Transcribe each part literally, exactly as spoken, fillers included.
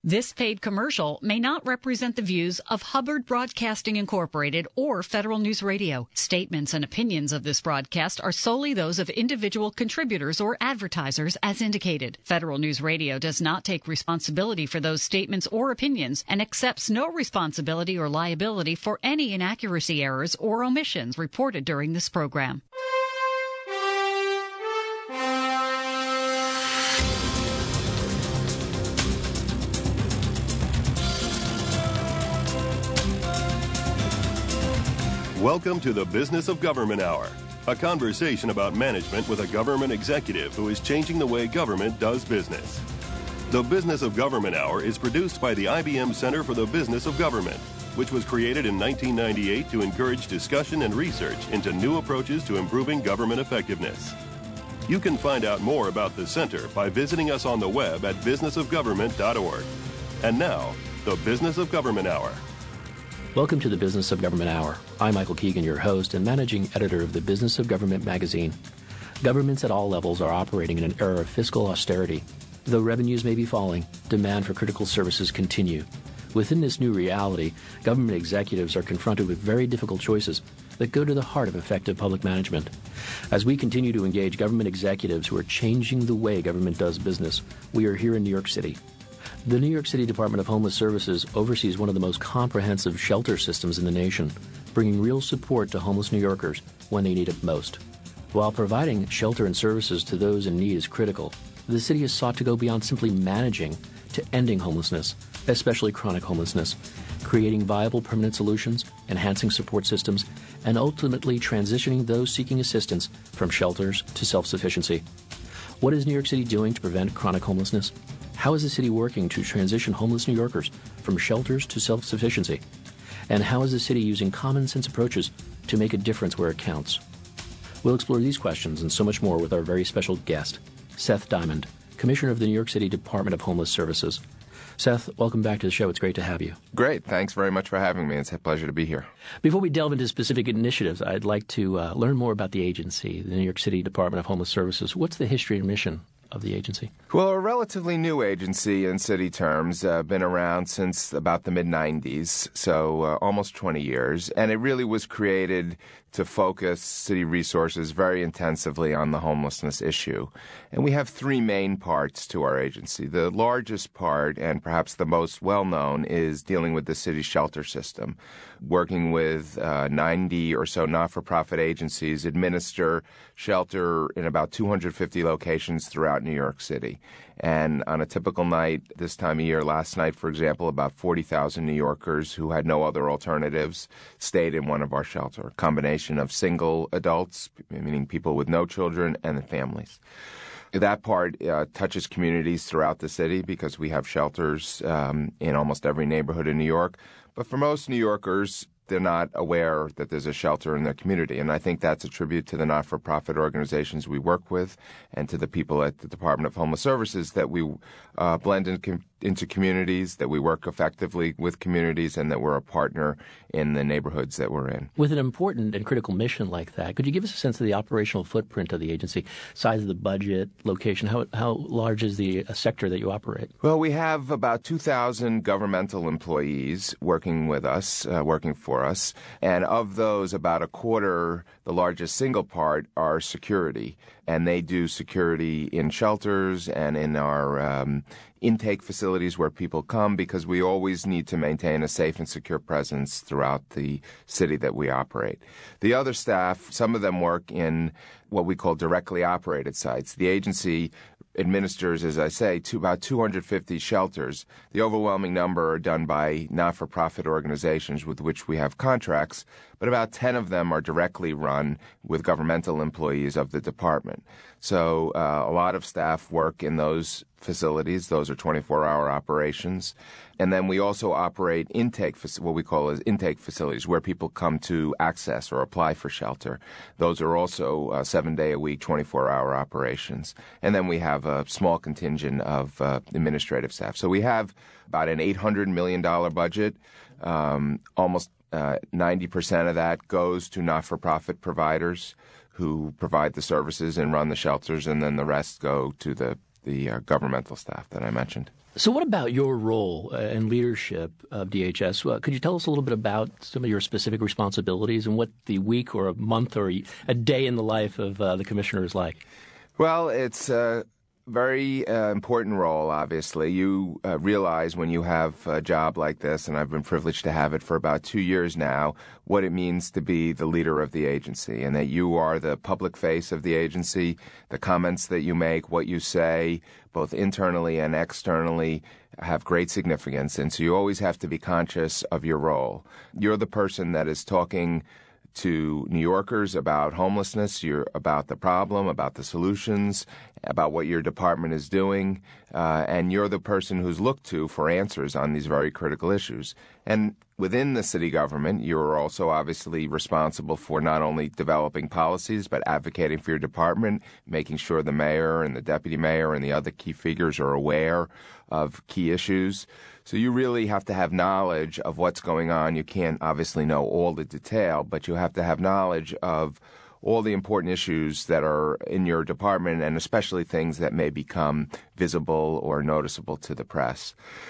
This paid commercial may not represent the views of Hubbard Broadcasting Incorporated or Federal News Radio. Statements and opinions of this broadcast are solely those of individual contributors or advertisers as indicated. Federal News Radio does not take responsibility for those statements or opinions and accepts no responsibility or liability for any inaccuracy, errors, or omissions reported during this program. Welcome to the Business of Government Hour, a conversation about management with a government executive who is changing the way government does business. The Business of Government Hour is produced by the I B M Center for the Business of Government, which was created in nineteen ninety-eight to encourage discussion and research into new approaches to improving government effectiveness. You can find out more about the center by visiting us on the web at business of government dot org. And now, the Business of Government Hour. Welcome to the Business of Government Hour. I'm Michael Keegan, your host and managing editor of the Business of Government magazine. Governments at all levels are operating in an era of fiscal austerity. Though revenues may be falling, demand for critical services continue. Within this new reality, government executives are confronted with very difficult choices that go to the heart of effective public management. As we continue to engage government executives who are changing the way government does business, we are here in New York City. The New York City Department of Homeless Services oversees one of the most comprehensive shelter systems in the nation, bringing real support to homeless New Yorkers when they need it most. While providing shelter and services to those in need is critical, the city has sought to go beyond simply managing to ending homelessness, especially chronic homelessness, creating viable permanent solutions, enhancing support systems, and ultimately transitioning those seeking assistance from shelters to self-sufficiency. What is New York City doing to prevent chronic homelessness? How is the city working to transition homeless New Yorkers from shelters to self-sufficiency? And how is the city using common-sense approaches to make a difference where it counts? We'll explore these questions and so much more with our very special guest, Seth Diamond, Commissioner of the New York City Department of Homeless Services. Seth, welcome back to the show. It's great to have you. Great. Thanks very much for having me. It's a pleasure to be here. Before we delve into specific initiatives, I'd like to uh, learn more about the agency, the New York City Department of Homeless Services. What's the history and mission of the agency? Well, a relatively new agency in city terms, uh, been around since about the mid nineties, so uh, almost twenty years, and it really was created to focus city resources very intensively on the homelessness issue. And we have three main parts to our agency. The largest part, and perhaps the most well-known, is dealing with the city shelter system, working with uh, ninety or so not-for-profit agencies, administer shelter in about two hundred fifty locations throughout New York City. And on a typical night this time of year, last night, for example, about forty thousand New Yorkers who had no other alternatives stayed in one of our shelters, a combination of single adults, meaning people with no children, and families. That part uh, touches communities throughout the city because we have shelters um, in almost every neighborhood in New York. But for most New Yorkers, they're not aware that there's a shelter in their community. And I think that's a tribute to the not-for-profit organizations we work with and to the people at the Department of Homeless Services that we uh, blend in com- into communities, that we work effectively with communities, and that we're a partner in the neighborhoods that we're in. With an important and critical mission like that, could you give us a sense of the operational footprint of the agency, size of the budget, location? How how large is the uh, sector that you operate? Well, we have about two thousand governmental employees working with us, uh, working for us. And of those, about a quarter, the largest single part, are security. And they do security in shelters and in our um, intake facilities where people come, because we always need to maintain a safe and secure presence throughout the city that we operate. The other staff, some of them work in what we call directly operated sites. The agency administers, as I say, to about two hundred fifty shelters. The overwhelming number are done by not-for-profit organizations with which we have contracts, but about ten of them are directly run with governmental employees of the department. So uh, a lot of staff work in those facilities. Those are twenty-four hour operations. And then we also operate intake, what we call as intake facilities, where people come to access or apply for shelter. Those are also uh, seven-day-a-week, twenty-four hour operations. And then we have a small contingent of uh, administrative staff. So we have about an eight hundred million dollars budget. Um, almost uh, ninety percent of that goes to not-for-profit providers who provide the services and run the shelters, and then the rest go to the, the uh, governmental staff that I mentioned. So what about your role uh, and leadership of D H S? Uh, could you tell us a little bit about some of your specific responsibilities and what the week or a month or a day in the life of uh, the commissioner is like? Well, it's a very uh, important role, obviously. You uh, realize when you have a job like this, and I've been privileged to have it for about two years now, what it means to be the leader of the agency, and that you are the public face of the agency. The comments that you make, what you say, both internally and externally, have great significance, and so you always have to be conscious of your role. You're the person that is talking to New Yorkers about homelessness, you're about the problem, about the solutions, about what your department is doing, uh, and you're the person who's looked to for answers on these very critical issues. And within the city government, you're also obviously responsible for not only developing policies, but advocating for your department, making sure the mayor and the deputy mayor and the other key figures are aware of key issues. So you really have to have knowledge of what's going on. You can't obviously know all the detail, but you have to have knowledge of all the important issues that are in your department, and especially things that may become visible or noticeable to the press.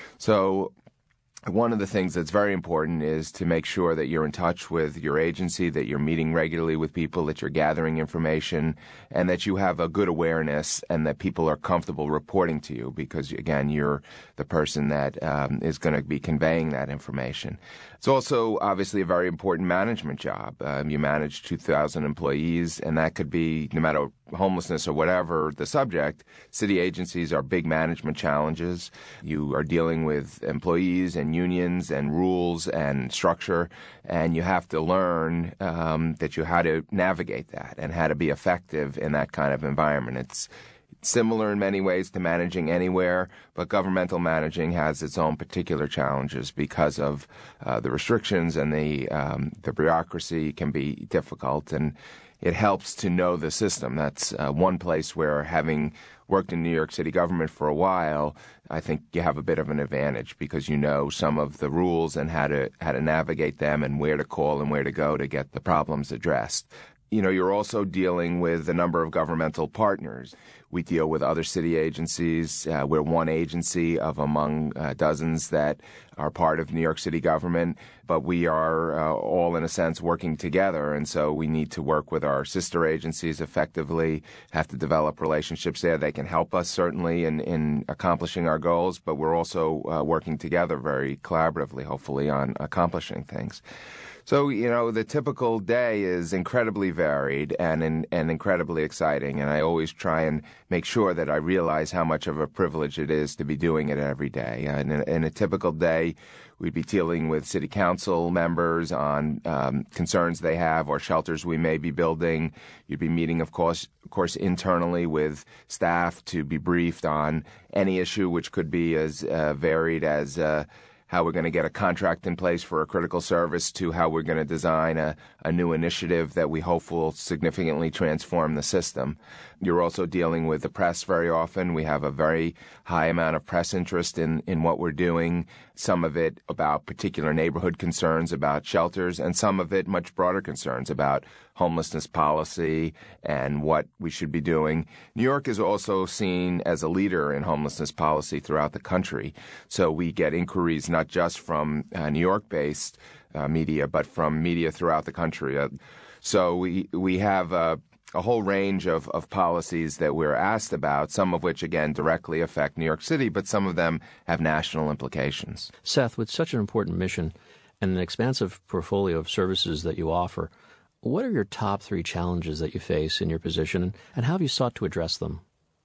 So one of the things that's very important is to make sure that you're in touch with your agency, that you're meeting regularly with people, that you're gathering information, and that you have a good awareness and that people are comfortable reporting to you because, again, you're the person that um, is going to be conveying that information. It's also obviously a very important management job. Um, you manage two thousand employees, and that could be, no matter homelessness or whatever the subject, city agencies are big management challenges. You are dealing with employees and unions and rules and structure, and you have to learn um, that you how to navigate that and how to be effective in that kind of environment. It's similar in many ways to managing anywhere, but governmental managing has its own particular challenges because of uh, the restrictions, and the um, the bureaucracy can be difficult, and it helps to know the system. That's uh, one place where, having worked in New York City government for a while, I think you have a bit of an advantage because you know some of the rules and how to how to navigate them and where to call and where to go to get the problems addressed. You know, you're also dealing with a number of governmental partners. We deal with other city agencies. Uh, we're one agency of among uh, dozens that are part of New York City government, but we are uh, all, in a sense, working together, and so we need to work with our sister agencies effectively, have to develop relationships there. They can help us, certainly, in, in accomplishing our goals, but we're also uh, working together very collaboratively, hopefully, on accomplishing things. So, you know, the typical day is incredibly varied and, and and incredibly exciting, and I always try and make sure that I realize how much of a privilege it is to be doing it every day. And in, in a typical day, we'd be dealing with city council members on um, concerns they have or shelters we may be building. You'd be meeting, of course, of course, internally with staff to be briefed on any issue, which could be as uh, varied as uh, how we're going to get a contract in place for a critical service to how we're going to design a, a new initiative that we hope will significantly transform the system. You're also dealing with the press very often. We have a very high amount of press interest in, in what we're doing, some of it about particular neighborhood concerns about shelters, and some of it much broader concerns about homelessness policy and what we should be doing. New York is also seen as a leader in homelessness policy throughout the country. So we get inquiries not just from uh, New York-based uh, media, but from media throughout the country. Uh, so we we have uh, a whole range of, of policies that we're asked about, some of which, again, directly affect New York City, but some of them have national implications. Seth, with such an important mission and an expansive portfolio of services that you offer, what are your top three challenges that you face in your position, and how have you sought to address them?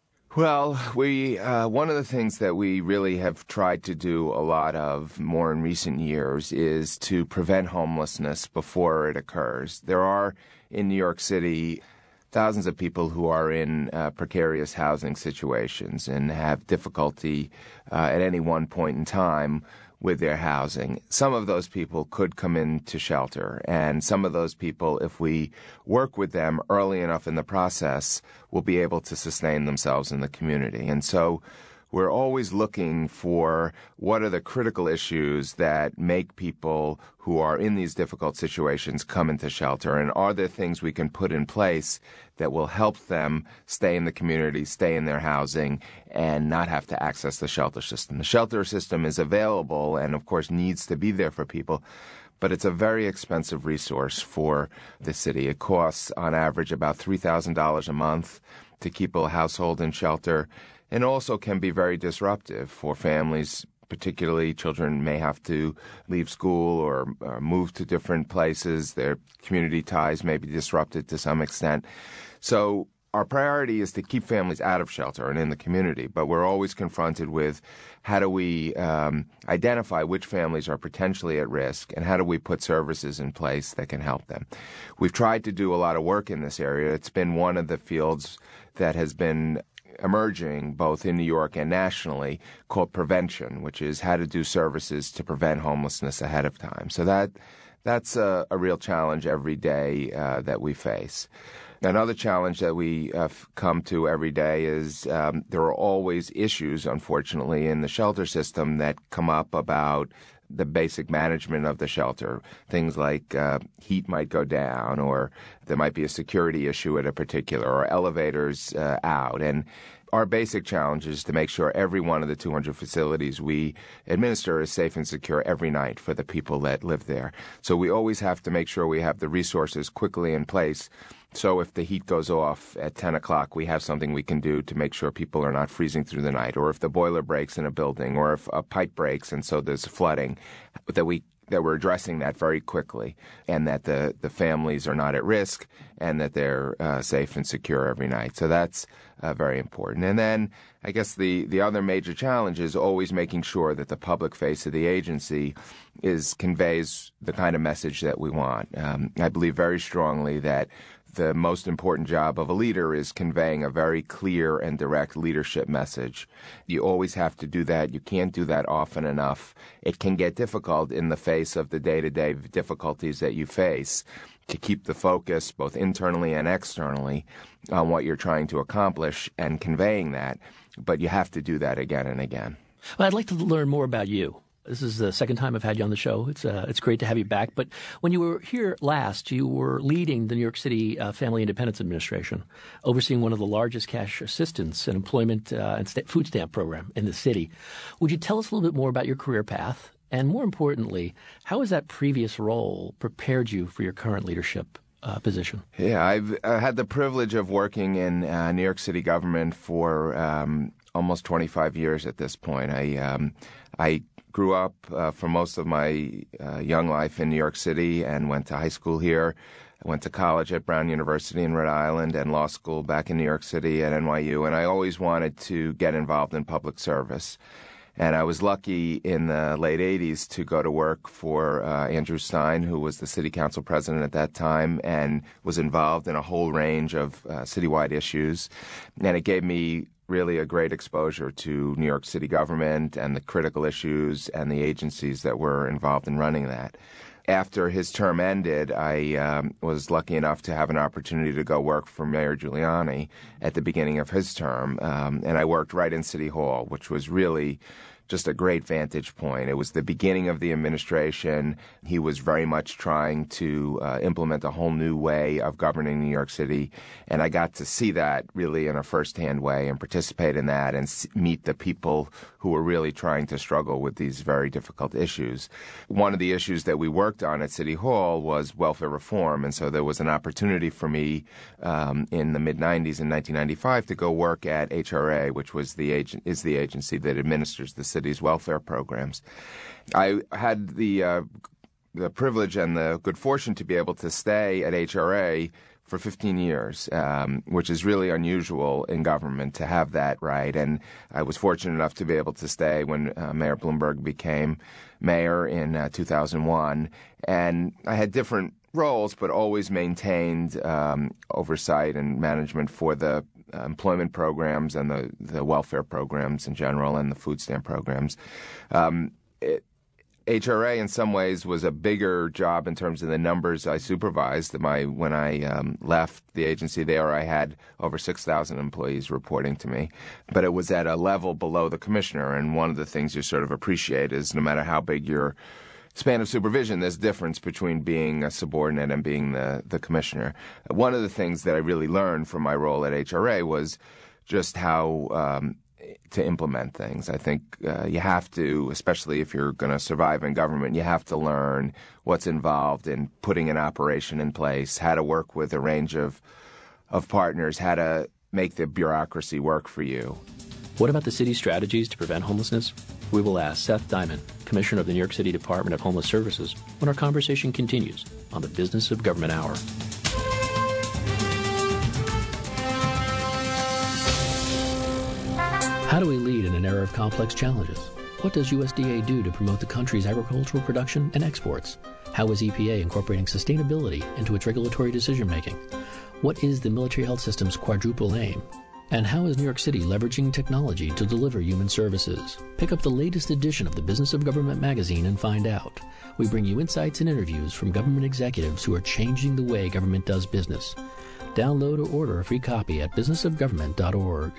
Well, we uh, one of the things that we really have tried to do a lot of more in recent years is to prevent homelessness before it occurs. There are, in New York City, thousands of people who are in uh, precarious housing situations and have difficulty uh, at any one point in time with their housing. Some of those people could come into shelter, and some of those people, if we work with them early enough in the process, will be able to sustain themselves in the community. And so we're always looking for what are the critical issues that make people who are in these difficult situations come into shelter, and are there things we can put in place that will help them stay in the community, stay in their housing, and not have to access the shelter system. The shelter system is available and, of course, needs to be there for people, but it's a very expensive resource for the city. It costs, on average, about three thousand dollars a month to keep a household in shelter, and also can be very disruptive for families. Particularly, children may have to leave school or uh, move to different places. Their community ties may be disrupted to some extent. So our priority is to keep families out of shelter and in the community, but we're always confronted with how do we um, identify which families are potentially at risk, and how do we put services in place that can help them. We've tried to do a lot of work in this area. It's been one of the fields that has been emerging both in New York and nationally, called prevention, which is how to do services to prevent homelessness ahead of time. So that that's a, a real challenge every day uh, that we face. Another challenge that we uh, come to every day is um, there are always issues, unfortunately, in the shelter system that come up about the basic management of the shelter. Things like uh, heat might go down, or there might be a security issue at a particular, or elevators uh, out. And our basic challenge is to make sure every one of the two hundred facilities we administer is safe and secure every night for the people that live there. So we always have to make sure we have the resources quickly in place. So if the heat goes off at ten o'clock, we have something we can do to make sure people are not freezing through the night. Or if the boiler breaks in a building, or if a pipe breaks and so there's flooding, that we that we're addressing that very quickly, and that the, the families are not at risk, and that they're uh, safe and secure every night. So that's uh, very important. And then I guess the, the other major challenge is always making sure that the public face of the agency is conveys the kind of message that we want. Um, I believe very strongly that the most important job of a leader is conveying a very clear and direct leadership message. You always have to do that. You can't do that often enough. It can get difficult in the face of the day-to-day difficulties that you face to keep the focus, both internally and externally, on what you're trying to accomplish and conveying that. But you have to do that again and again. Well, I'd like to learn more about you. This is the second time I've had you on the show. It's uh, it's great to have you back. But when you were here last, you were leading the New York City uh, Family Independence Administration, overseeing one of the largest cash assistance and employment uh, and st- food stamp program in the city. Would you tell us a little bit more about your career path? And more importantly, how has that previous role prepared you for your current leadership uh, position? Yeah, I've uh, had the privilege of working in uh, New York City government for um, almost twenty-five years at this point. I um, I grew up uh, for most of my uh, young life in New York City and went to high school here. I went to college at Brown University in Rhode Island and law school back in New York City at N Y U. And I always wanted to get involved in public service. And I was lucky in the late eighties to go to work for uh, Andrew Stein, who was the city council president at that time, and was involved in a whole range of uh, citywide issues. And it gave me really a great exposure to New York City government and the critical issues and the agencies that were involved in running that. After his term ended, I um, was lucky enough to have an opportunity to go work for Mayor Giuliani at the beginning of his term, um, and I worked right in City Hall, which was really just a great vantage point. It was the beginning of the administration. He was very much trying to uh, implement a whole new way of governing New York City, and I got to see that really in a firsthand way and participate in that and meet the people who were really trying to struggle with these very difficult issues. One of the issues that we worked on at City Hall was welfare reform, and so there was an opportunity for me um, in the mid nineties, in nineteen ninety-five, to go work at H R A, which was the agent, is the agency that administers the city's welfare programs. I had the uh, the privilege and the good fortune to be able to stay at H R A for fifteen years, um, which is really unusual in government to have that right. And I was fortunate enough to be able to stay when uh, Mayor Bloomberg became mayor in uh, two thousand one. And I had different roles, but always maintained um, oversight and management for the uh, employment programs and the, the welfare programs in general and the food stamp programs. Um, it, H R A in some ways was a bigger job in terms of the numbers I supervised. My, when I um, left the agency there, I had over six thousand employees reporting to me. But it was at a level below the commissioner, and one of the things you sort of appreciate is no matter how big your span of supervision, there's a difference between being a subordinate and being the, the commissioner. One of the things that I really learned from my role at H R A was just how um, to implement things. I think uh, you have to, especially if you're going to survive in government, you have to learn what's involved in putting an operation in place, how to work with a range of of partners, how to make the bureaucracy work for you. What about the city's strategies to prevent homelessness? We will ask Seth Diamond, Commissioner of the New York City Department of Homeless Services, when our conversation continues on the Business of Government Hour. How do we lead in an era of complex challenges? What does U S D A do to promote the country's agricultural production and exports? How is E P A incorporating sustainability into its regulatory decision-making? What is the military health system's quadruple aim? And how is New York City leveraging technology to deliver human services? Pick up the latest edition of the Business of Government magazine and find out. We bring you insights and interviews from government executives who are changing the way government does business. Download or order a free copy at business of government dot org.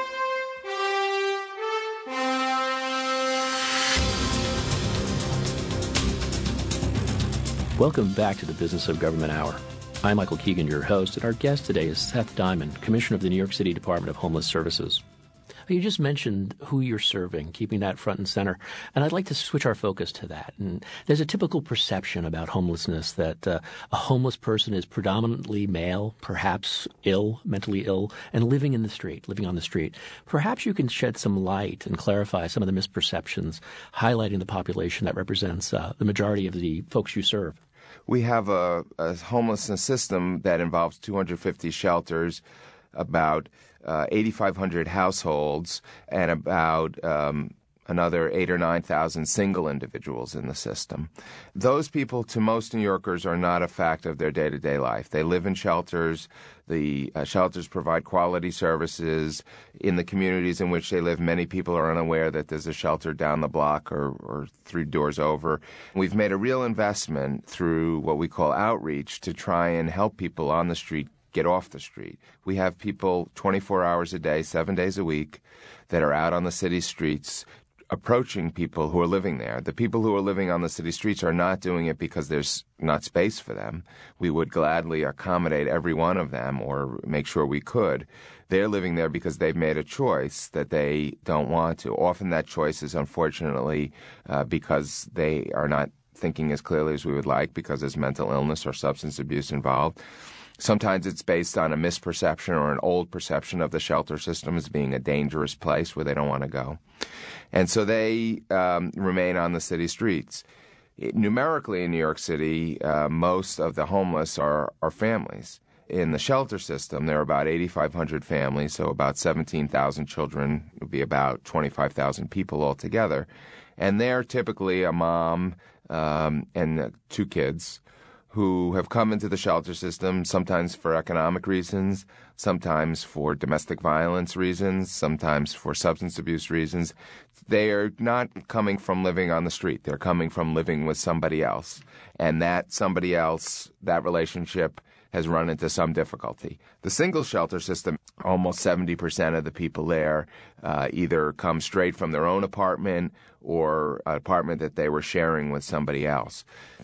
Welcome back to the Business of Government Hour. I'm Michael Keegan, your host, and our guest today is Seth Diamond, Commissioner of the New York City Department of Homeless Services. You just mentioned who you're serving, keeping that front and center, and I'd like to switch our focus to that. And there's a typical perception about homelessness that uh, a homeless person is predominantly male, perhaps ill, mentally ill, and living in the street, living on the street. Perhaps you can shed some light and clarify some of the misperceptions, highlighting the population that represents uh, the majority of the folks you serve. We have a, a homelessness system that involves two hundred fifty shelters, about uh, eighty-five hundred households, and about um, another eight or nine thousand single individuals in the system. Those people, to most New Yorkers, are not a fact of their day-to-day life. They live in shelters. The uh, shelters provide quality services. In the communities in which they live, many people are unaware that there's a shelter down the block or, or three doors over. We've made a real investment through what we call outreach to try and help people on the street get off the street. We have people twenty-four hours a day, seven days a week, that are out on the city streets approaching people who are living there. The people who are living on the city streets are not doing it because there's not space for them. We would gladly accommodate every one of them or make sure we could. They're living there because they've made a choice that they don't want to. Often that choice is unfortunately uh, because they are not thinking as clearly as we would like because there's mental illness or substance abuse involved. Sometimes it's based on a misperception or an old perception of the shelter system as being a dangerous place where they don't want to go. And so they um, remain on the city streets. It, numerically in New York City, uh, most of the homeless are, are families. In the shelter system, there are about eighty-five hundred families, so about seventeen thousand children would be about twenty-five thousand people altogether. And they're typically a mom um, and uh, two kids who have come into the shelter system, sometimes for economic reasons, sometimes for domestic violence reasons, sometimes for substance abuse reasons. They are not coming from living on the street. They're coming from living with somebody else. And that somebody else, that relationship has run into some difficulty. The single shelter system, almost seventy percent of the people there uh, either come straight from their own apartment or an apartment that they were sharing with somebody else.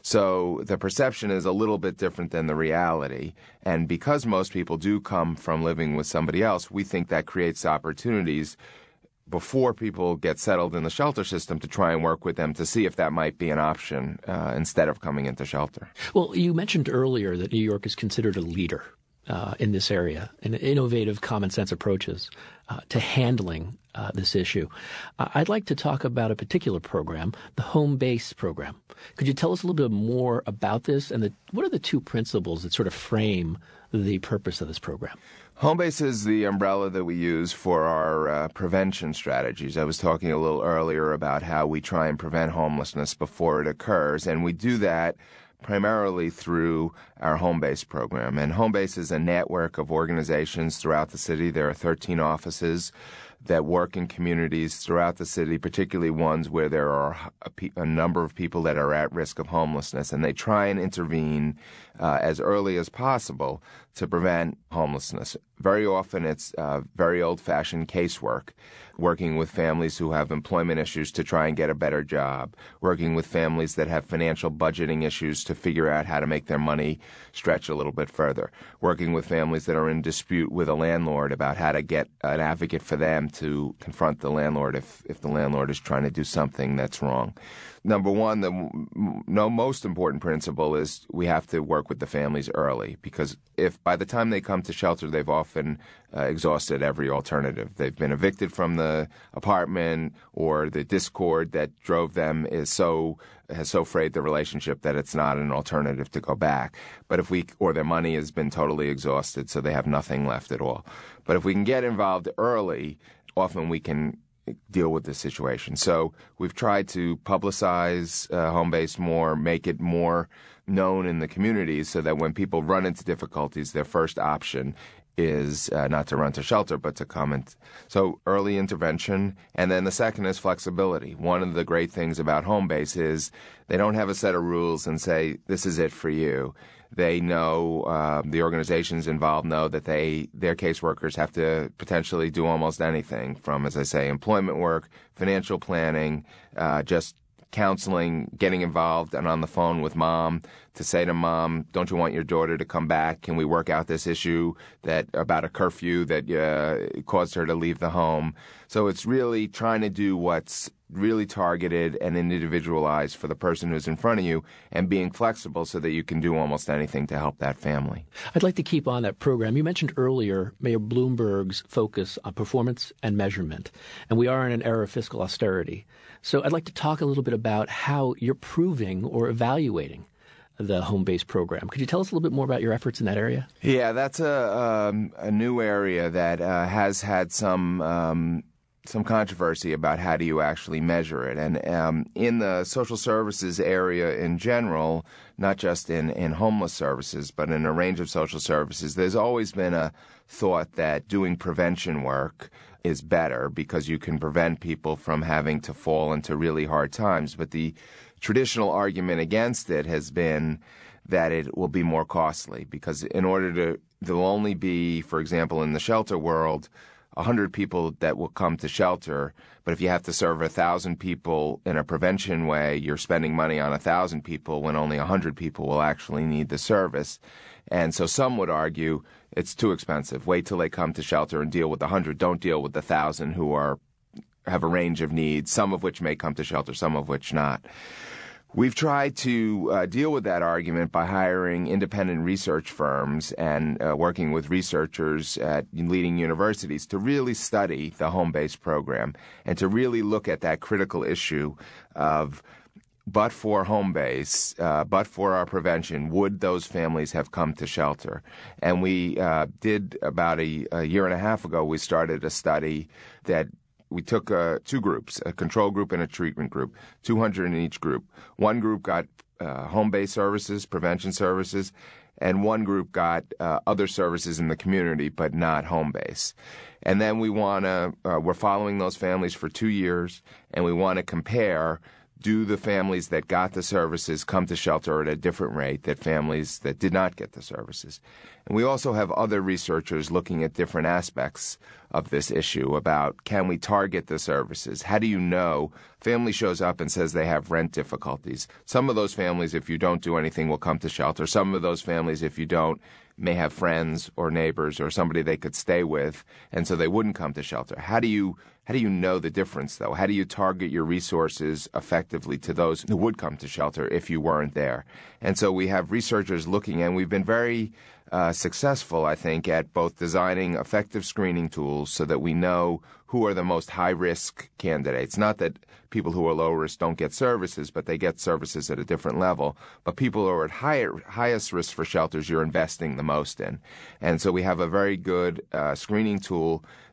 So the perception is a little bit different than the reality. And because most people do come from living with somebody else, we think that creates opportunities before people get settled in the shelter system to try and work with them to see if that might be an option uh, instead of coming into shelter. Well, you mentioned earlier that New York is considered a leader uh, in this area, and innovative common sense approaches uh, to handling uh, this issue. Uh, I'd like to talk about a particular program, the Home Base program. Could you tell us a little bit more about this, and the, what are the two principles that sort of frame the purpose of this program? Home Base is the umbrella that we use for our uh, prevention strategies. I was talking a little earlier about how we try and prevent homelessness before it occurs, and we do that primarily through our Home Base program. And Home Base is a network of organizations throughout the city. There are thirteen offices that work in communities throughout the city, particularly ones where there are a, pe- a number of people that are at risk of homelessness, and they try and intervene uh, as early as possible to prevent homelessness. Very often it's uh, very old-fashioned casework, working with families who have employment issues to try and get a better job, working with families that have financial budgeting issues to figure out how to make their money stretch a little bit further, working with families that are in dispute with a landlord about how to get an advocate for them to confront the landlord if, if the landlord is trying to do something that's wrong. Number one, the no most important principle is we have to work with the families early, because if by the time they come to shelter, they've often uh, exhausted every alternative. They've been evicted from the apartment, or the discord that drove them is so has so frayed the relationship that it's not an alternative to go back. But if we or their money has been totally exhausted, so they have nothing left at all. But if we can get involved early, often we can deal with the situation. So we've tried to publicize uh, Homebase more, make it more known in the communities, so that when people run into difficulties, their first option is uh, not to run to shelter, but to come and so early intervention. And then the second is flexibility. One of the great things about Homebase is they don't have a set of rules and say, this is it for you. They know, uh, the organizations involved know that they their caseworkers have to potentially do almost anything from, as I say, employment work, financial planning, uh, just counseling, getting involved and on the phone with mom to say to mom, don't you want your daughter to come back? Can we work out this issue that about a curfew that uh, caused her to leave the home? So it's really trying to do what's really targeted and individualized for the person who's in front of you, and being flexible so that you can do almost anything to help that family. I'd like to keep on that program. You mentioned earlier Mayor Bloomberg's focus on performance and measurement, and we are in an era of fiscal austerity. So I'd like to talk a little bit about how you're proving or evaluating the Homebase program. Could you tell us a little bit more about your efforts in that area? Yeah, that's a, um, a new area that uh, has had some um, some controversy about how do you actually measure it. And um, in the social services area in general, not just in, in homeless services, but in a range of social services, there's always been a thought that doing prevention work is better because you can prevent people from having to fall into really hard times. But the traditional argument against it has been that it will be more costly, because in order to, there'll only be, for example, in the shelter world, one hundred people that will come to shelter, but if you have to serve one thousand people in a prevention way, you're spending money on one thousand people when only one hundred people will actually need the service. And so some would argue it's too expensive. Wait till they come to shelter and deal with the one hundred. Don't deal with the one thousand who are have a range of needs, some of which may come to shelter, some of which not. We've tried to uh, deal with that argument by hiring independent research firms and uh, working with researchers at leading universities to really study the Homebase program and to really look at that critical issue of, but for Homebase, uh, but for our prevention, would those families have come to shelter? And we uh, did about a, a year and a half ago, we started a study that we took uh, two groups, a control group and a treatment group, two hundred in each group. One group got uh, home-based services, prevention services, and one group got uh, other services in the community, but not home-based. And then we want to, uh, we're following those families for two years, and we want to compare, do the families that got the services come to shelter at a different rate than families that did not get the services? And we also have other researchers looking at different aspects of this issue about, can we target the services? How do you know? Family shows up and says they have rent difficulties. Some of those families, if you don't do anything, will come to shelter. Some of those families, if you don't, may have friends or neighbors or somebody they could stay with, and so they wouldn't come to shelter. How do you how do you know the difference, though? How do you target your resources effectively to those who would come to shelter if you weren't there? And so we have researchers looking, and we've been very uh, successful, I think, at both designing effective screening tools so that we know who are the most high-risk candidates. Not that people who are low risk don't get services, but they get services at a different level. But people who are at higher, highest risk for shelters, you're investing the most in. And so we have a very good uh, screening tool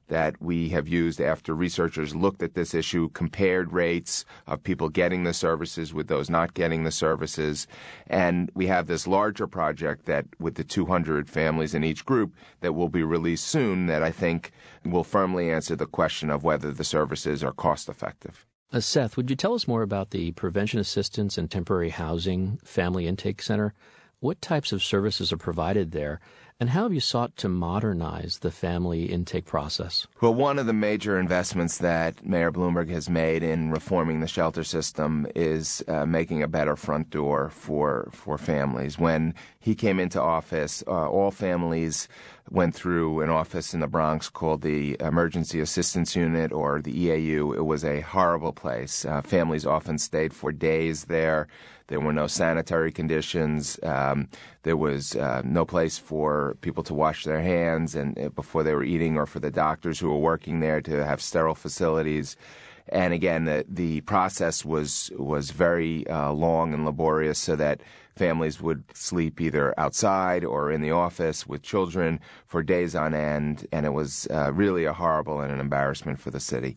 that we have used after researchers looked at this issue, compared rates of people getting the services with those not getting the services. And we have this larger project that with the two hundred families in each group that will be released soon that I think will firmly answer the question of whether the services are cost effective. Uh, Seth, would you tell us more about the Prevention Assistance and Temporary Housing Family Intake Center? What types of services are provided there, and how have you sought to modernize the family intake process? Well, one of the major investments that Mayor Bloomberg has made in reforming the shelter system is uh, making a better front door for for families. When he came into office, uh, all families went through an office in the Bronx called the Emergency Assistance Unit, or the E A U. It was a horrible place. Uh, families often stayed for days there. There were no sanitary conditions. Um, there was uh, no place for people to wash their hands and uh, before they were eating, or for the doctors who were working there to have sterile facilities. And again, the, the process was was very uh, long and laborious, so that families would sleep either outside or in the office with children for days on end, and it was uh, really a horrible and an embarrassment for the city.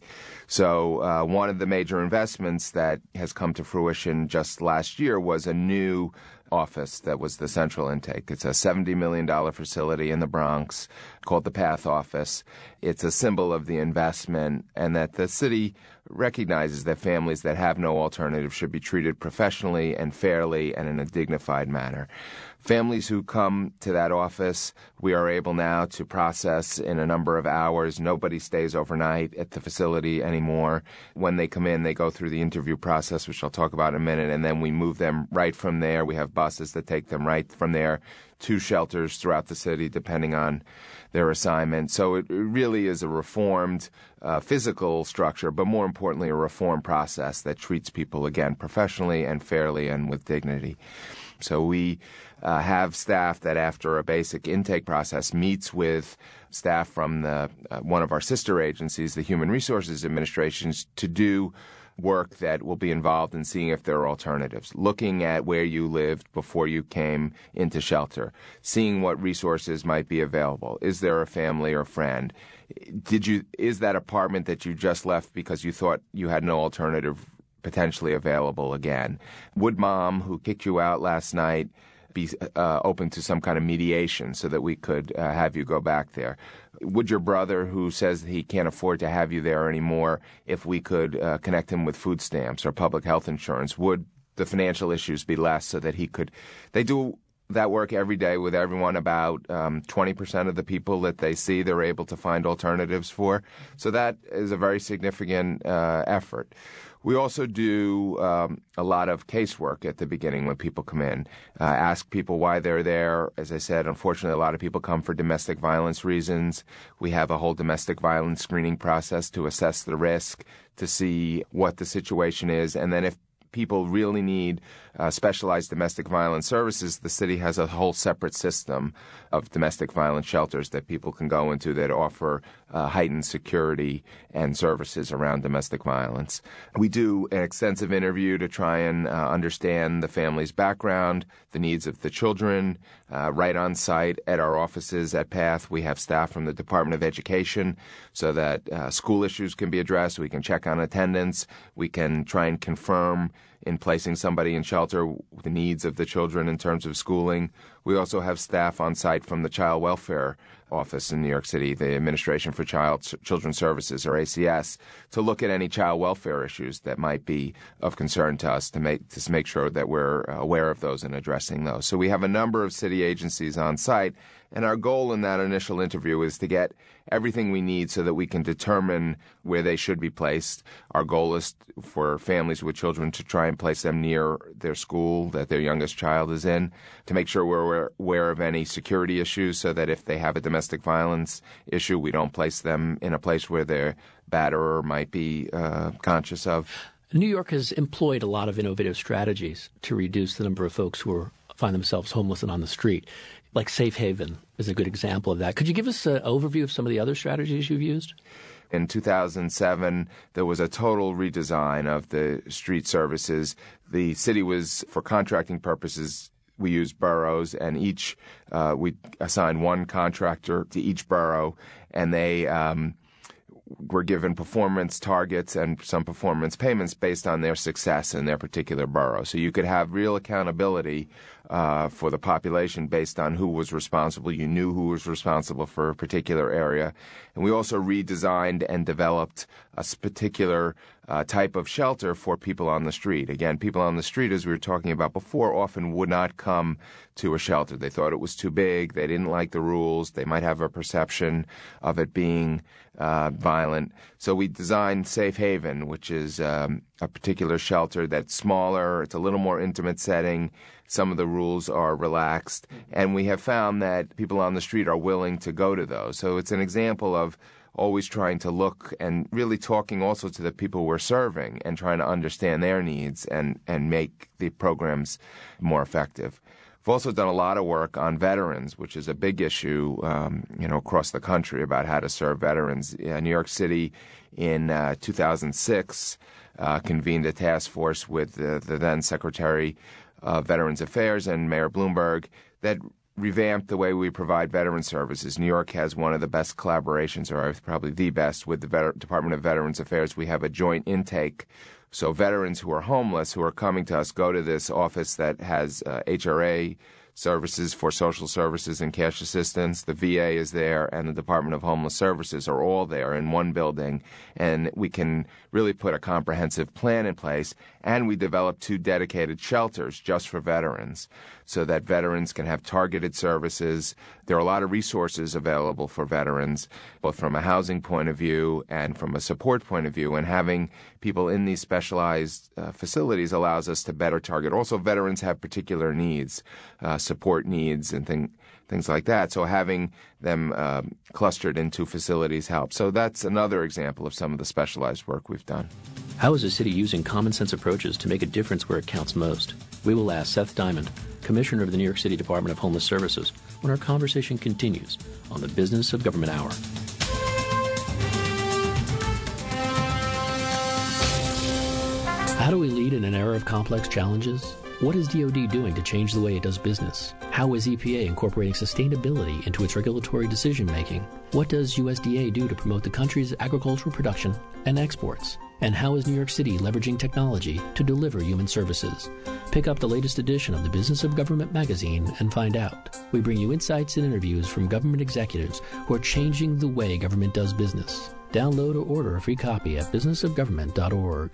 So uh, one of the major investments that has come to fruition just last year was a new office that was the central intake. It's a seventy million dollars facility in the Bronx called the PATH office. It's a symbol of the investment, and that the city recognizes that families that have no alternative should be treated professionally and fairly and in a dignified manner. Families who come to that office, we are able now to process in a number of hours. Nobody stays overnight at the facility anymore. When they come in, they go through the interview process, which I'll talk about in a minute, and then we move them right from there. We have buses that take them right from there to shelters throughout the city, depending on their assignment. So it really is a reformed uh, physical structure, but more importantly, a reformed process that treats people, again, professionally and fairly and with dignity. So we uh, have staff that, after a basic intake process, meets with staff from the uh, one of our sister agencies, the Human Resources Administrations, to do work that will be involved in seeing if there are alternatives, looking at where you lived before you came into shelter, seeing what resources might be available. Is there a family or friend? Did you? Is that apartment that you just left because you thought you had no alternative potentially available again? Would mom, who kicked you out last night, be uh, open to some kind of mediation so that we could uh, have you go back there? Would your brother, who says he can't afford to have you there anymore, if we could uh, connect him with food stamps or public health insurance, would the financial issues be less so that he could? They do that work every day with everyone. About um, twenty percent of the people that they see, they're able to find alternatives for. So that is a very significant uh, effort. We also do um, a lot of casework at the beginning when people come in, uh, ask people why they're there. As I said, unfortunately, a lot of people come for domestic violence reasons. We have a whole domestic violence screening process to assess the risk, to see what the situation is. And then if people really need uh, specialized domestic violence services, the city has a whole separate system of domestic violence shelters that people can go into that offer uh, heightened security and services around domestic violence. We do an extensive interview to try and uh, understand the family's background, the needs of the children. Uh, right on site at our offices at PATH, we have staff from the Department of Education so that uh, school issues can be addressed. We can check on attendance. We can try and confirm in placing somebody in shelter the needs of the children in terms of schooling. We also have staff on site from the Child Welfare Office in New York City, the Administration for Child Children's Services, or A C S, to look at any child welfare issues that might be of concern to us, to make to make sure that we're aware of those and addressing those. So we have a number of city agencies on site, and our goal in that initial interview is to get everything we need so that we can determine where they should be placed. Our goal is for families with children to try and place them near their school that their youngest child is in, to make sure we're aware of any security issues so that if they have a domestic violence issue, we don't place them in a place where their batterer might be uh, conscious of. New York has employed a lot of innovative strategies to reduce the number of folks who are, find themselves homeless and on the street. Like Safe Haven is a good example of that. Could you give us an overview of some of the other strategies you've used? In two thousand seven, there was a total redesign of the street services. The city was, for contracting purposes, we used boroughs, and each uh, we assigned one contractor to each borough, and they um, were given performance targets and some performance payments based on their success in their particular borough. So you could have real accountability uh, for the population based on who was responsible. You knew who was responsible for a particular area. And we also redesigned and developed a particular uh, type of shelter for people on the street. Again, people on the street, as we were talking about before, often would not come to a shelter. They thought it was too big. They didn't like the rules. They might have a perception of it being uh, violent. So we designed Safe Haven, which is um, a particular shelter that's smaller. It's a little more intimate setting. Some of the rules are relaxed. And we have found that people on the street are willing to go to those. So it's an example of always trying to look and really talking also to the people we're serving and trying to understand their needs and, and make the programs more effective. We've also done a lot of work on veterans, which is a big issue, um, you know, across the country about how to serve veterans. Uh, New York City in uh, two thousand six uh, convened a task force with the, the then Secretary of Veterans Affairs and Mayor Bloomberg that revamped the way we provide veteran services. New York has one of the best collaborations, or probably the best, with the Vet- Department of Veterans Affairs. We have a joint intake. So veterans who are homeless, who are coming to us, go to this office that has uh, H R A services for social services and cash assistance. The V A is there, and the Department of Homeless Services are all there in one building. And we can really put a comprehensive plan in place. And we developed two dedicated shelters just for veterans so that veterans can have targeted services. There are a lot of resources available for veterans, both from a housing point of view and from a support point of view. And having people in these specialized uh, facilities allows us to better target. Also, veterans have particular needs, uh, support needs and thing, things like that. So having them uh, clustered into facilities helps. So that's another example of some of the specialized work we've done. How is the city using common sense approaches to make a difference where it counts most? We will ask Seth Diamond, Commissioner of the New York City Department of Homeless Services, when our conversation continues on the Business of Government Hour. How do we lead in an era of complex challenges? What is D O D doing to change the way it does business? How is E P A incorporating sustainability into its regulatory decision-making? What does U S D A do to promote the country's agricultural production and exports? And how is New York City leveraging technology to deliver human services? Pick up the latest edition of the Business of Government magazine and find out. We bring you insights and interviews from government executives who are changing the way government does business. Download or order a free copy at business of government dot org.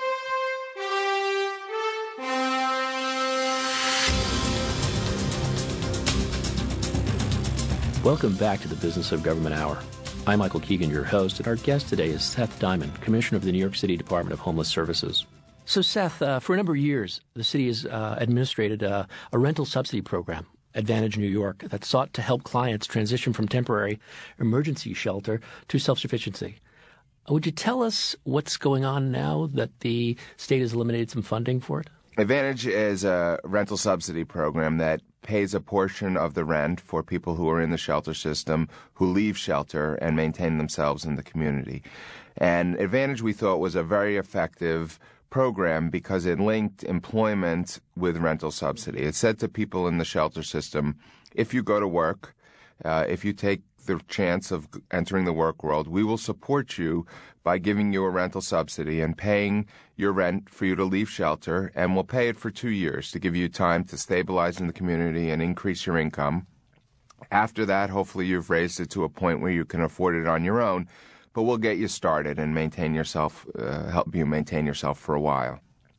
Welcome back to the Business of Government Hour. I'm Michael Keegan, your host, and our guest today is Seth Diamond, Commissioner of the New York City Department of Homeless Services. So, Seth, uh, for a number of years, the city has uh, administrated uh, a rental subsidy program, Advantage New York, that sought to help clients transition from temporary emergency shelter to self-sufficiency. Would you tell us what's going on now that the state has eliminated some funding for it? Advantage is a rental subsidy program that pays a portion of the rent for people who are in the shelter system, who leave shelter and maintain themselves in the community. And Advantage, we thought, was a very effective program because it linked employment with rental subsidy. It said to people in the shelter system, if you go to work, uh, if you take the chance of entering the work world, we will support you by giving you a rental subsidy and paying your rent for you to leave shelter, and we'll pay it for two years to give you time to stabilize in the community and increase your income. After that, hopefully you've raised it to a point where you can afford it on your own, but we'll get you started and maintain yourself, uh, help you maintain yourself for a while.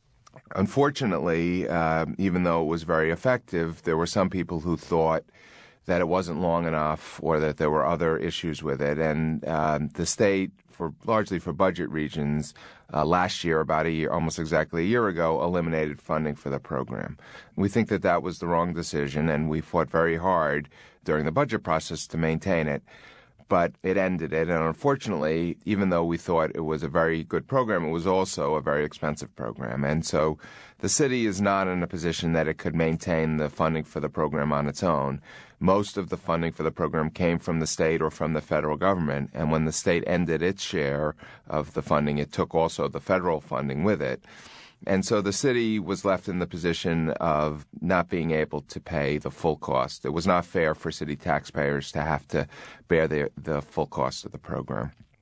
Unfortunately, uh, even though it was very effective, there were some people who thought that it wasn't long enough or that there were other issues with it. And uh, the state, for largely for budget reasons, uh, last year, about a year, almost exactly a year ago, eliminated funding for the program. We think that that was the wrong decision, and we fought very hard during the budget process to maintain it. But it ended it, and unfortunately, even though we thought it was a very good program, it was also a very expensive program. And so the city is not in a position that it could maintain the funding for the program on its own. Most of the funding for the program came from the state or from the federal government, and when the state ended its share of the funding, it took also the federal funding with it. And so the city was left in the position of not being able to pay the full cost. It was not fair for city taxpayers to have to bear the, the full cost of the program.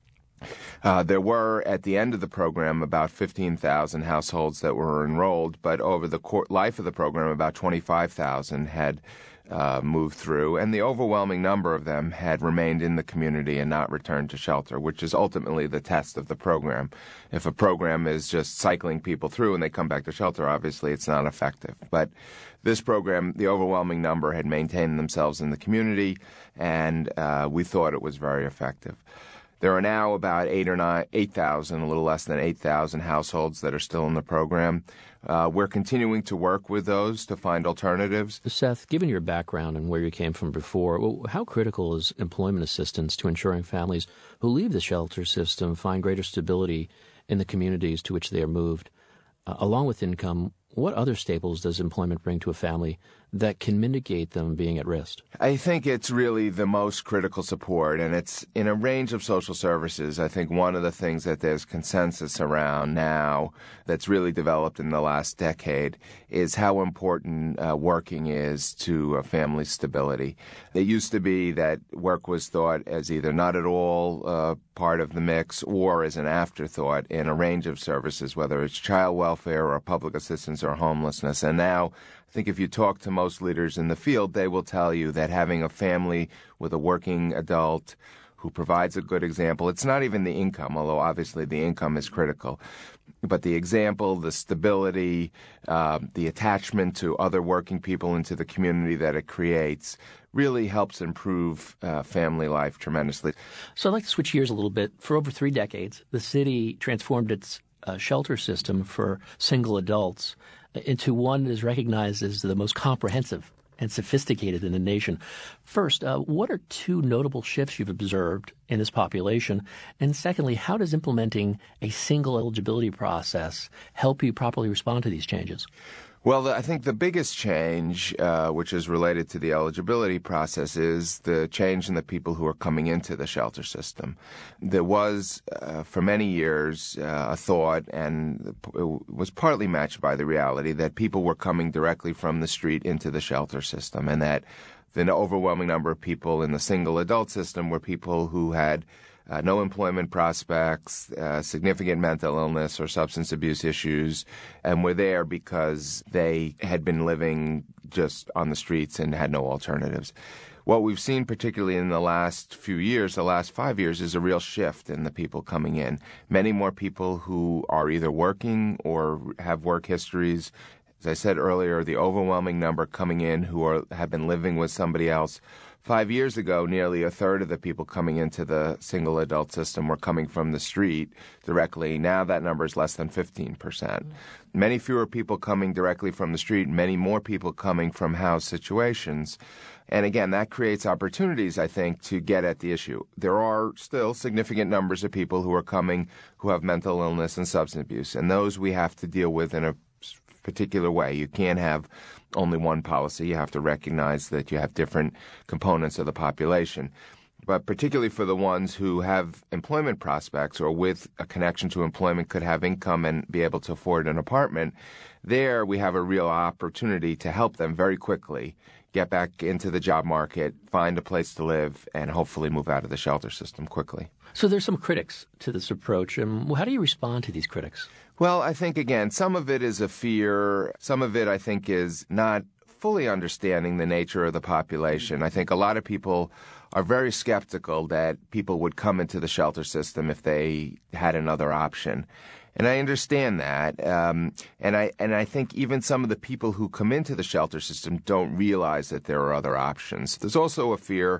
Uh, there were, at the end of the program, about fifteen thousand households that were enrolled, but over the cor- life of the program, about twenty-five thousand had uh, moved through, and the overwhelming number of them had remained in the community and not returned to shelter, which is ultimately the test of the program. If a program is just cycling people through and they come back to shelter, obviously it's not effective. But this program, the overwhelming number had maintained themselves in the community, and uh, we thought it was very effective. There are now about eight or nine, eight thousand, a little less than eight thousand households that are still in the program. Uh, we're continuing to work with those to find alternatives. Seth, given your background and where you came from before, well, how critical is employment assistance to ensuring families who leave the shelter system find greater stability in the communities to which they are moved? Uh, along with income, what other staples does employment bring to a family that can mitigate them being at risk? I think it's really the most critical support, and it's in a range of social services. I think one of the things that there's consensus around now that's really developed in the last decade is how important uh, working is to a family's stability. It used to be that work was thought as either not at all uh, part of the mix or as an afterthought in a range of services, whether it's child welfare or public assistance or homelessness. And now, I think if you talk to most leaders in the field, they will tell you that having a family with a working adult who provides a good example, it's not even the income, although obviously the income is critical, but the example, the stability, uh, the attachment to other working people into the community that it creates really helps improve uh, family life tremendously. So I'd like to switch gears a little bit. For over three decades, the city transformed its uh, shelter system for single adults into one that is recognized as the most comprehensive and sophisticated in the nation. First, uh, what are two notable shifts you've observed in this population? And secondly, how does implementing a single eligibility process help you properly respond to these changes? Well, I think the biggest change, uh, which is related to the eligibility process, is the change in the people who are coming into the shelter system. There was, uh, for many years, uh, a thought, and it was partly matched by the reality, that people were coming directly from the street into the shelter system, and that the overwhelming number of people in the single adult system were people who had Uh, no employment prospects, uh, significant mental illness or substance abuse issues, and were there because they had been living just on the streets and had no alternatives. What we've seen, particularly in the last few years, the last five years, is a real shift in the people coming in. Many more people who are either working or have work histories. As I said earlier, the overwhelming number coming in who are have been living with somebody else. Five years ago, nearly a third of the people coming into the single adult system were coming from the street directly. Now that number is less than fifteen percent. Mm-hmm. Many fewer people coming directly from the street, many more people coming from house situations. And again, that creates opportunities, I think, to get at the issue. There are still significant numbers of people who are coming who have mental illness and substance abuse, and those we have to deal with in a particular way. You can't have only one policy. You have to recognize that you have different components of the population. But particularly for the ones who have employment prospects or with a connection to employment could have income and be able to afford an apartment, there we have a real opportunity to help them very quickly get back into the job market, find a place to live, and hopefully move out of the shelter system quickly. So there's some critics to this approach. And how do you respond to these critics? Well, I think, again, some of it is a fear. Some of it, I think, is not fully understanding the nature of the population. I think a lot of people are very skeptical that people would come into the shelter system if they had another option. And I understand that. Um, and I and I think even some of the people who come into the shelter system don't realize that there are other options. There's also a fear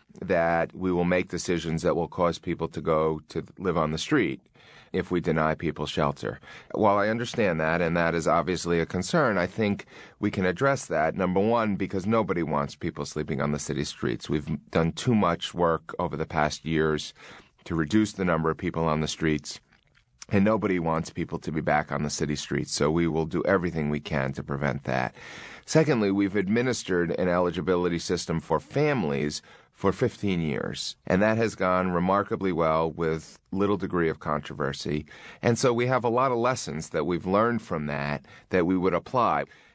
that we will make decisions that will cause people to go to live on the street if we deny people shelter. While I understand that, and that is obviously a concern, I think we can address that, number one, because nobody wants people sleeping on the city streets. We've done too much work over the past years to reduce the number of people on the streets, and nobody wants people to be back on the city streets, so we will do everything we can to prevent that. Secondly, we've administered an eligibility system for families for fifteen years, and that has gone remarkably well with little degree of controversy. And so we have a lot of lessons that we've learned from that that we would apply.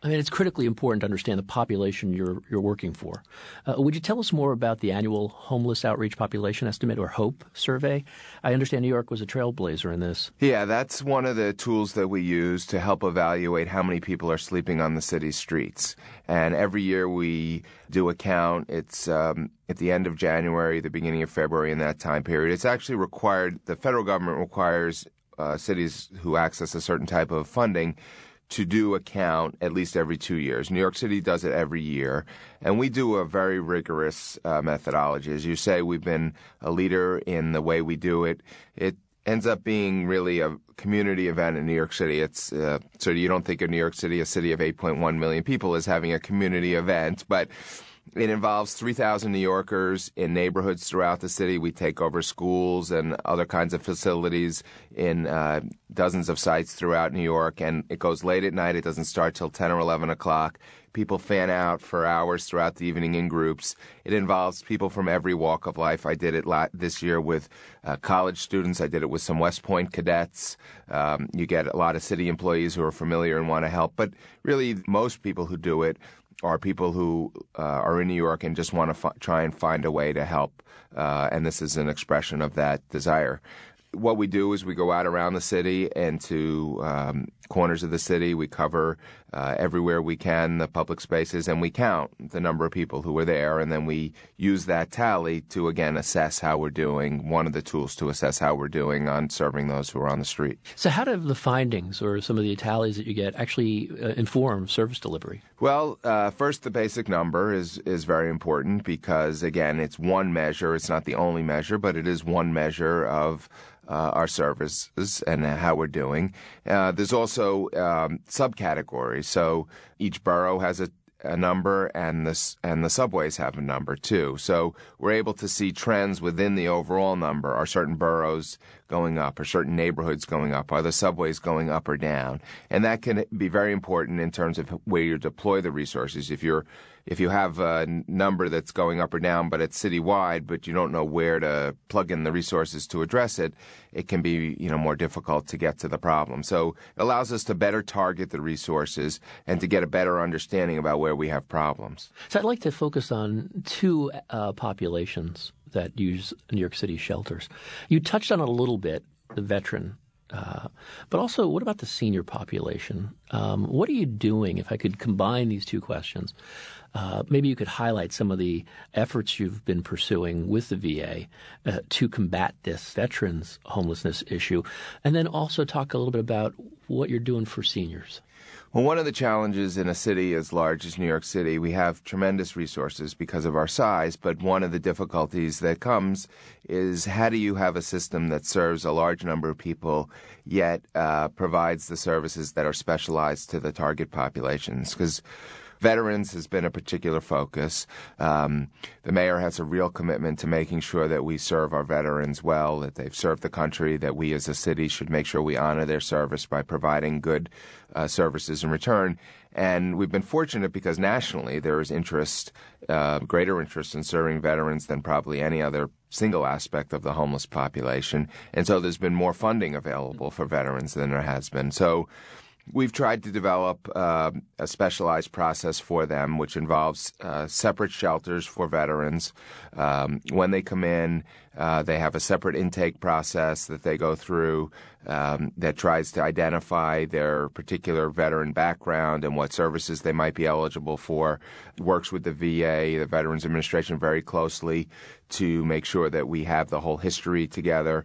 I mean, it's critically important to understand the population you're you're working for. Uh, would you tell us more about the annual Homeless Outreach Population Estimate, or HOPE survey? I understand New York was a trailblazer in this. Yeah, that's one of the tools that we use to help evaluate how many people are sleeping on the city's streets. And every year we do a count. It's um, at the end of January, the beginning of February, in that time period. It's actually required, the federal government requires uh, cities who access a certain type of funding to do a count at least every two years. New York City does it every year, and we do a very rigorous uh, methodology. As you say, we've been a leader in the way we do it. It ends up being really a community event in New York City. It's uh, so you don't think of New York City, a city of eight point one million people, as having a community event, but it involves three thousand New Yorkers in neighborhoods throughout the city. We take over schools and other kinds of facilities in uh, dozens of sites throughout New York, and it goes late at night. It doesn't start till ten or eleven o'clock. People fan out for hours throughout the evening in groups. It involves people from every walk of life. I did it la- this year with uh, college students. I did it with some West Point cadets. Um, you get a lot of city employees who are familiar and want to help. But really, most people who do it are people who uh, are in New York and just want to fi- try and find a way to help. Uh, and this is an expression of that desire. What we do is we go out around the city and to um, corners of the city. We cover uh, everywhere we can, the public spaces, and we count the number of people who are there. And then we use that tally to, again, assess how we're doing, one of the tools to assess how we're doing on serving those who are on the street. So how do the findings or some of the tallies that you get actually uh, inform service delivery? Well, uh, first, the basic number is, is very important because, again, it's one measure. It's not the only measure, but it is one measure of Uh, our services and how we're doing. Uh, there's also um, subcategories. So each borough has a, a number, and the, and the subways have a number too. So we're able to see trends within the overall number. Are certain boroughs going up? Are certain neighborhoods going up? Are the subways going up or down? And that can be very important in terms of where you deploy the resources. If you're If you have a number that's going up or down, but it's citywide, but you don't know where to plug in the resources to address it, it can be, you know, more difficult to get to the problem. So it allows us to better target the resources and to get a better understanding about where we have problems. So I'd like to focus on two uh, populations that use New York City shelters. You touched on it a little bit, the veteran. Uh, but also, what about the senior population? Um, what are you doing, if I could combine these two questions? Uh, maybe you could highlight some of the efforts you've been pursuing with the V A uh, to combat this veterans homelessness issue, and then also talk a little bit about what you're doing for seniors. Well, one of the challenges in a city as large as New York City, we have tremendous resources because of our size, but one of the difficulties that comes is how do you have a system that serves a large number of people yet uh, provides the services that are specialized to the target populations? Because veterans has been a particular focus. Um, the mayor has a real commitment to making sure that we serve our veterans well, that they've served the country, that we as a city should make sure we honor their service by providing good uh, services in return. And we've been fortunate because nationally there is interest, uh, greater interest in serving veterans than probably any other single aspect of the homeless population. And so there's been more funding available for veterans than there has been. So we've tried to develop uh, a specialized process for them, which involves uh, separate shelters for veterans. Um, when they come in, uh, they have a separate intake process that they go through um, that tries to identify their particular veteran background and what services they might be eligible for. It works with the V A, the Veterans Administration, very closely to make sure that we have the whole history together,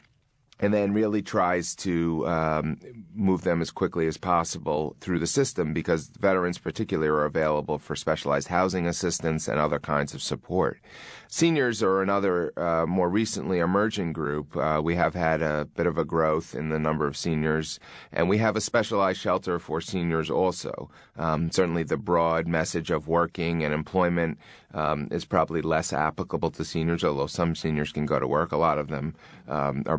and then really tries to um, move them as quickly as possible through the system because veterans particularly are available for specialized housing assistance and other kinds of support. Seniors are another uh, more recently emerging group. Uh, we have had a bit of a growth in the number of seniors, and we have a specialized shelter for seniors also. Um, certainly the broad message of working and employment um, is probably less applicable to seniors, although some seniors can go to work. A lot of them um, are beyond their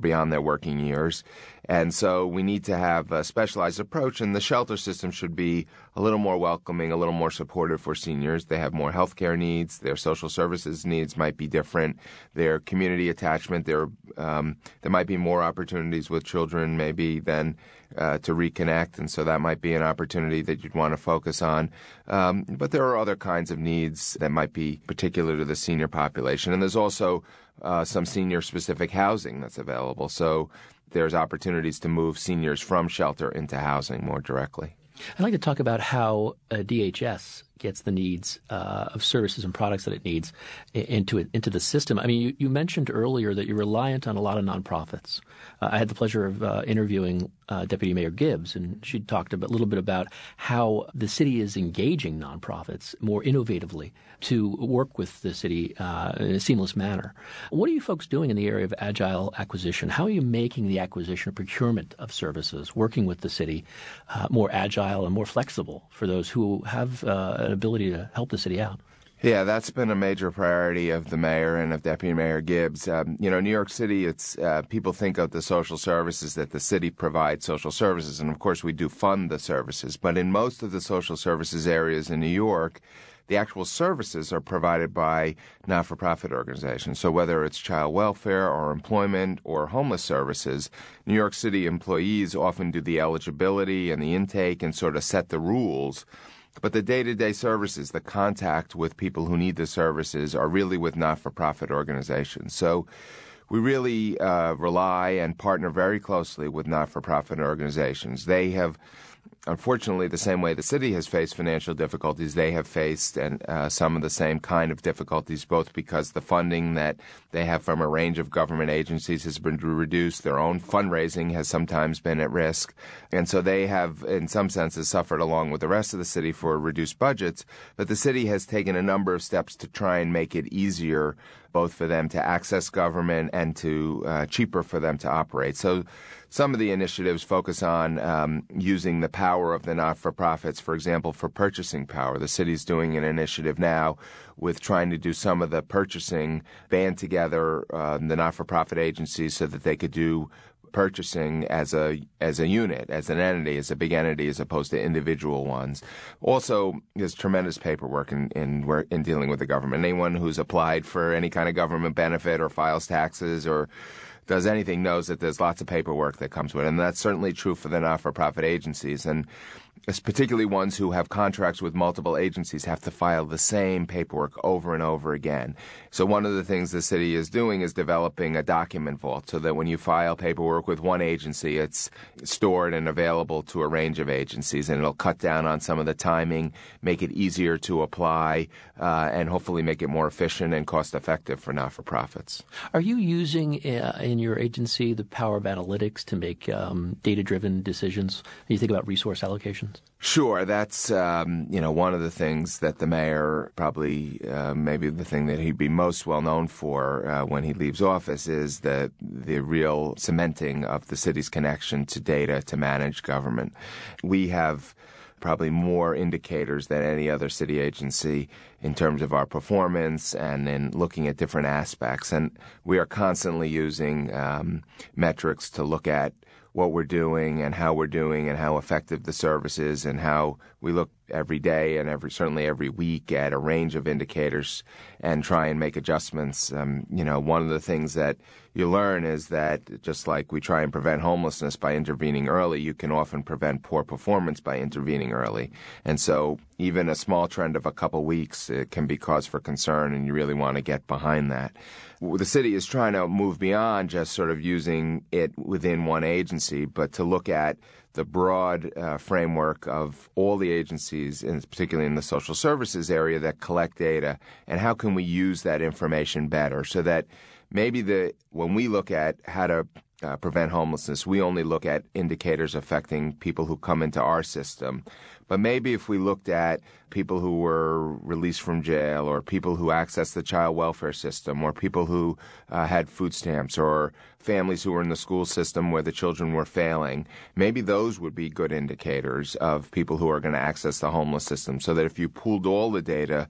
working years. And so we need to have a specialized approach, and the shelter system should be a little more welcoming, a little more supportive for seniors. They have more health care needs. Their social services needs might be different. Their community attachment, their, um, there might be more opportunities with children maybe than uh, to reconnect, and so that might be an opportunity that you'd want to focus on. Um, but there are other kinds of needs that might be particular to the senior population. And there's also uh, some senior-specific housing that's available. So there's opportunities to move seniors from shelter into housing more directly. I'd like to talk about how uh, D H S gets the needs uh, of services and products that it needs into it, into the system. I mean, you, you mentioned earlier that you're reliant on a lot of nonprofits. Uh, I had the pleasure of uh, interviewing uh, Deputy Mayor Gibbs, and she talked a bit, little bit about how the city is engaging nonprofits more innovatively to work with the city uh, in a seamless manner. What are you folks doing in the area of agile acquisition? How are you making the acquisition or procurement of services, working with the city, uh, more agile and more flexible for those who have uh, an ability to help the city out? Yeah, that's been a major priority of the mayor and of Deputy Mayor Gibbs. Um, you know, New York City, it's uh, people think of the social services that the city provides social services, and of course we do fund the services. But in most of the social services areas in New York, the actual services are provided by not-for-profit organizations. So whether it's child welfare or employment or homeless services, New York City employees often do the eligibility and the intake and sort of set the rules. But the day-to-day services, the contact with people who need the services, are really with not-for-profit organizations. So we really uh, rely and partner very closely with not-for-profit organizations. They have, unfortunately, the same way the city has faced financial difficulties, they have faced and uh, some of the same kind of difficulties, both because the funding that they have from a range of government agencies has been reduced. Their own fundraising has sometimes been at risk. And so they have, in some senses, suffered along with the rest of the city for reduced budgets. But the city has taken a number of steps to try and make it easier both for them to access government and to uh, cheaper for them to operate. So some of the initiatives focus on um, using the power of the not-for-profits, for example, for purchasing power. The city's doing an initiative now with trying to do some of the purchasing, band together uh, the not-for-profit agencies so that they could do purchasing as a as a unit, as an entity, as a big entity, as opposed to individual ones. Also, there's tremendous paperwork in in, in dealing with the government. Anyone who's applied for any kind of government benefit or files taxes or does anything knows that there's lots of paperwork that comes with it, and that's certainly true for the not-for-profit agencies. And it's particularly ones who have contracts with multiple agencies have to file the same paperwork over and over again. So one of the things the city is doing is developing a document vault so that when you file paperwork with one agency, it's stored and available to a range of agencies, and it'll cut down on some of the timing, make it easier to apply, uh, and hopefully make it more efficient and cost-effective for not-for-profits. Are you using uh, in your agency the power of analytics to make um, data-driven decisions? When you think about resource allocations? Sure. That's, um, you know, one of the things that the mayor, probably uh, maybe the thing that he'd be most well known for uh, when he leaves office is the, the real cementing of the city's connection to data to manage government. We have probably more indicators than any other city agency in terms of our performance and in looking at different aspects. And we are constantly using um, metrics to look at what we're doing and how we're doing and how effective the service is, and how we look every day and every certainly every week at a range of indicators and try and make adjustments. Um, you know, one of the things that you learn is that just like we try and prevent homelessness by intervening early, you can often prevent poor performance by intervening early. And so even a small trend of a couple weeks, it can be cause for concern, and you really want to get behind that. The city is trying to move beyond just sort of using it within one agency, but to look at the broad uh, framework of all the agencies, and particularly in the social services area, that collect data, and how can we use that information better so that maybe the when we look at how to uh, prevent homelessness, we only look at indicators affecting people who come into our system. But maybe if we looked at people who were released from jail, or people who accessed the child welfare system, or people who uh, had food stamps, or families who were in the school system where the children were failing, maybe those would be good indicators of people who are going to access the homeless system, so that if you pooled all the data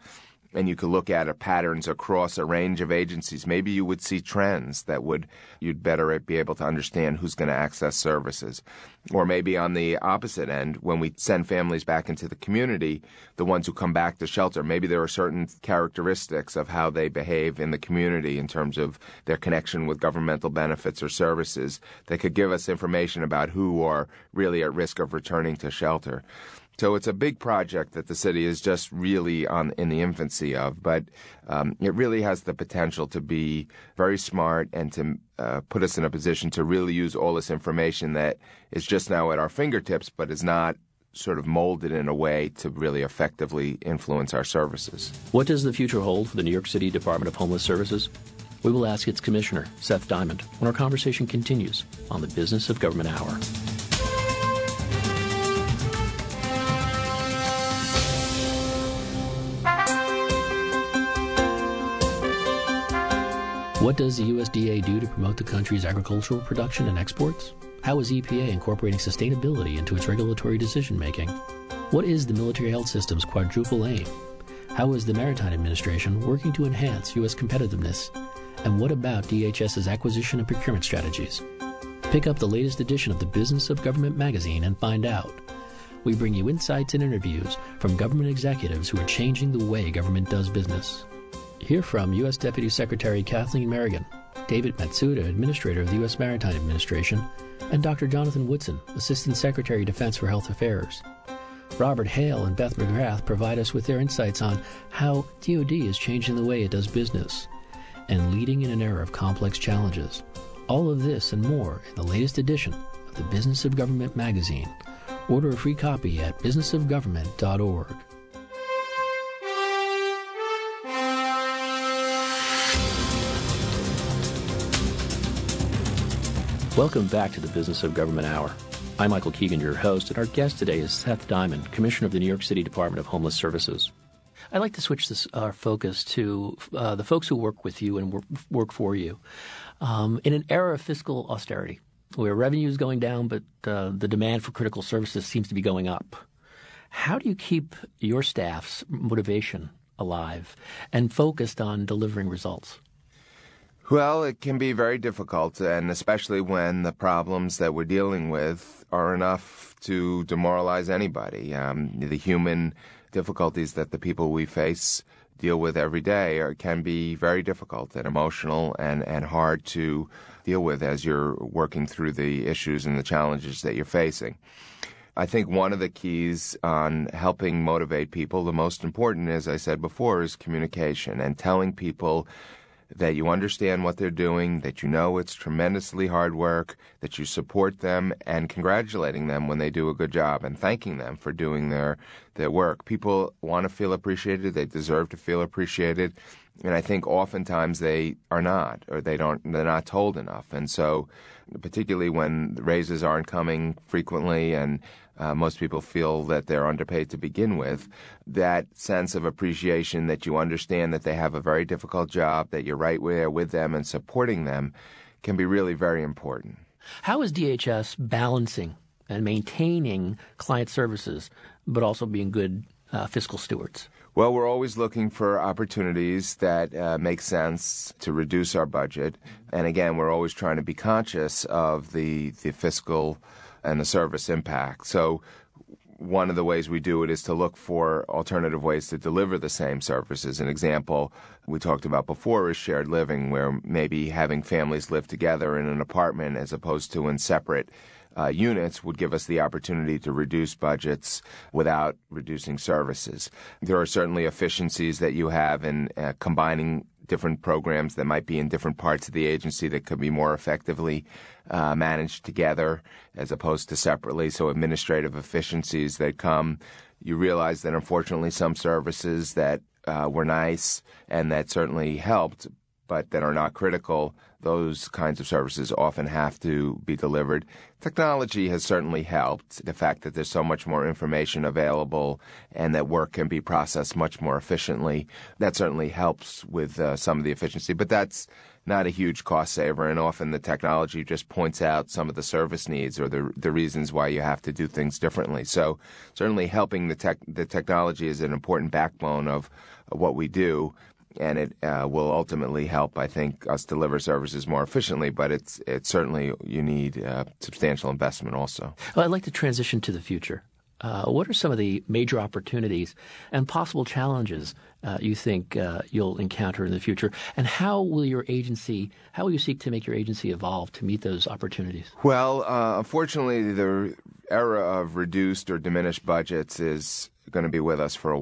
and you could look at patterns across a range of agencies, maybe you would see trends that would you'd better be able to understand who's going to access services. Or maybe on the opposite end, when we send families back into the community, the ones who come back to shelter, maybe there are certain characteristics of how they behave in the community in terms of their connection with governmental benefits or services that could give us information about who are really at risk of returning to shelter. So it's a big project that the city is just really on in the infancy of, but um, it really has the potential to be very smart and to uh, put us in a position to really use all this information that is just now at our fingertips, but is not sort of molded in a way to really effectively influence our services. What does the future hold for the New York City Department of Homeless Services? We will ask its commissioner, Seth Diamond, when our conversation continues on the Business of Government Hour. What does the U S D A do to promote the country's agricultural production and exports? How is E P A incorporating sustainability into its regulatory decision-making? What is the military health system's quadruple aim? How is the Maritime Administration working to enhance U S competitiveness? And what about D H S's acquisition and procurement strategies? Pick up the latest edition of the Business of Government magazine and find out. We bring you insights and interviews from government executives who are changing the way government does business. Hear from U S Deputy Secretary Kathleen Merrigan, David Matsuda, Administrator of the U S Maritime Administration, and Doctor Jonathan Woodson, Assistant Secretary, Defense for Health Affairs. Robert Hale and Beth McGrath provide us with their insights on how D O D is changing the way it does business and leading in an era of complex challenges. All of this and more in the latest edition of the Business of Government magazine. Order a free copy at business of government dot org. Welcome back to the Business of Government Hour. I'm Michael Keegan, your host, and our guest today is Seth Diamond, Commissioner of the New York City Department of Homeless Services. I'd like to switch this our focus to uh, the folks who work with you and work, work for you. Um, in an era of fiscal austerity, where revenue is going down, but uh, the demand for critical services seems to be going up, how do you keep your staff's motivation alive and focused on delivering results? Well, it can be very difficult, and especially when the problems that we're dealing with are enough to demoralize anybody. Um, the human difficulties that the people we face deal with every day are, can be very difficult and emotional and, and hard to deal with as you're working through the issues and the challenges that you're facing. I think one of the keys on helping motivate people, the most important, as I said before, is communication and telling people that you understand what they're doing, that you know it's tremendously hard work, that you support them, and congratulating them when they do a good job and thanking them for doing their, their work. People want to feel appreciated. They deserve to feel appreciated. And I think oftentimes they are not, or they don't, they're not told enough. And so particularly when raises aren't coming frequently and uh, most people feel that they're underpaid to begin with, that sense of appreciation that you understand that they have a very difficult job, that you're right there with them and supporting them can be really very important. How is D H S balancing and maintaining client services, but also being good uh, fiscal stewards? Well, we're always looking for opportunities that uh, make sense to reduce our budget. And again, we're always trying to be conscious of the, the fiscal and the service impact. So one of the ways we do it is to look for alternative ways to deliver the same services. An example we talked about before is shared living, where maybe having families live together in an apartment as opposed to in separate Uh, units would give us the opportunity to reduce budgets without reducing services. There are certainly efficiencies that you have in uh, combining different programs that might be in different parts of the agency that could be more effectively uh, managed together as opposed to separately. So administrative efficiencies that come. You realize that unfortunately some services that uh, were nice and that certainly helped, but that are not critical. Those kinds of services often have to be delivered. Technology has certainly helped. The fact that there's so much more information available and that work can be processed much more efficiently, that certainly helps with uh, some of the efficiency. But that's not a huge cost saver, and often the technology just points out some of the service needs or the the reasons why you have to do things differently. So certainly helping the tech the technology is an important backbone of, of what we do. And it uh, will ultimately help, I think, us deliver services more efficiently. But it's it's certainly you need uh, substantial investment also. Well, I'd like to transition to the future. Uh, what are some of the major opportunities and possible challenges uh, you think uh, you'll encounter in the future? And how will your agency, how will you seek to make your agency evolve to meet those opportunities? Well, uh, unfortunately, the era of reduced or diminished budgets is going to be with us for a